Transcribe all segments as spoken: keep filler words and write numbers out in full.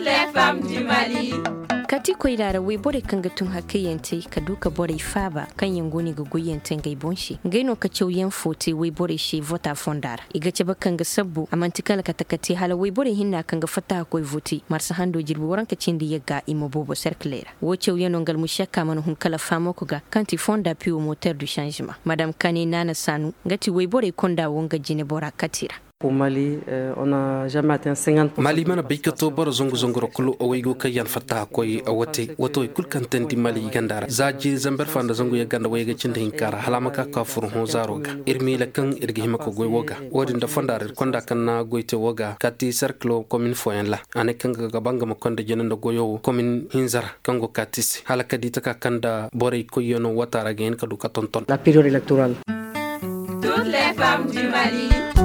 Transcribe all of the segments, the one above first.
les femmes du Mali. Kati ko idara we bore kanga tun hakayente ka duka bore faba kan yangoni ga goyente ngai bonshi ngaino ka chewyen fote we bore shi vota fondara iga ce bakanga sabbu amantikala ka takati hala we bore hinna kanga fata ko voti marsa hando jirbu waran ka cindi yaga imo bobo cerclera wo chewyen ngal mushaka man hun kala famo ko ga kanti fonda piu moteur du changement madame Kane Nana Sanu ngati we bore konda wonga jine bora katira. Au Mali, euh, on n'a jamais atteint cinquante pour cent. Mali mana bikato bar zongo zongo rokulu awaigo kayan fata koy awate wato kul kanten di Mali gandara zaji zamber fanda zongo ya ganda wayga cinda hinkara halama ka ka furu ho zaroga irmi la kan irgi himako goy woga wodin da fandar konda kan na goyte woga kati cercle commune foyen la ane kan ga banga mo konda jenanda goyo commune hinzar kango katis halaka ditaka kanda bore koyono watara gen kadu katonton. La période électorale. Toutes les femmes du Mali.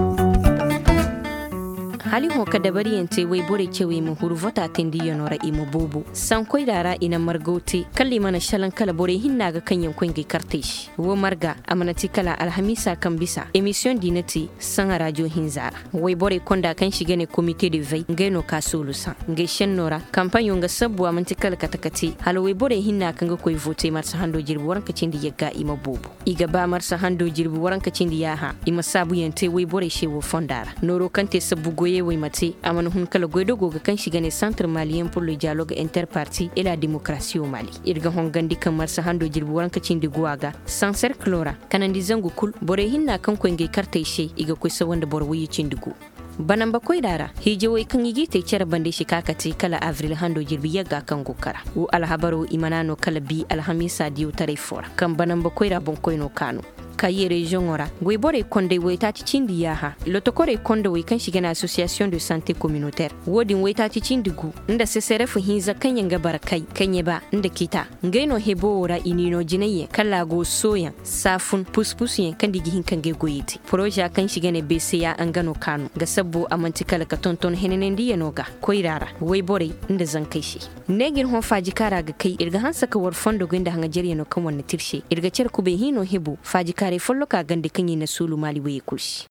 hali ho ka dabari yante wai bore cewe mu huru vota tendi yonora imo bobo san koy dara ina margoti kalli mana shalan kala bore hinna ga kanyen koyngi kartesh wo marga amanati kala alhamisa kan bisa emission dinati san radio hinzara wai bore konda kan shige ne comité de veille ngeno kasulu san nge shennora campagne nga sabbu amanti kala katakati halo wai bore hinna kan ga koy vote marsa hando jirbu waran kacindi yaga imo bobo iga ba marsa hando jirbu waran kacindi yaha ima sabu yante wai bore shewo fondara noro kante sabbu goye oui mati amana hun kala goydo goga kan shiga ne centre malien pour le dialogue interparti et la démocratie au Mali irga hon gandi kan marsa hando jirbu waran kacin di guaga sans cerclora kanandi zangu kul bore hinna kan ko ngai karte she iga ko sa wanda bor wuyi cindigu banan bakoy dara hije way kan yigi te cere bande shi kakati kala avril hando jirbi yaga kan gokara u alhabaru imanano kala bi alhamisa diu tare fora kan banan bakoy ra bon koyno kanu kayi region ora goy bore konde way tati cindi yaha lotokore konde way kan shigana association de santé communautaire wodin way tati cindigu nda sesere fu hinza kanya ngabara kai kanye ba nda kita ngaino hebo ora inino jinaye kala go soya safun puspusyen kan digi hin kan ge goyiti projet kan shigane B C A angano kanu ga sabbo amantikala ka tonton henenen diye noga koirara way bore nda zankai shi negin hon faji kara ga kai irga hansa ka war fondo ginda hanga jeriye no kan wannan tirshe irga cer ku be hino hebo faji kare follo ka gande kanyi na sulu mali waye kushi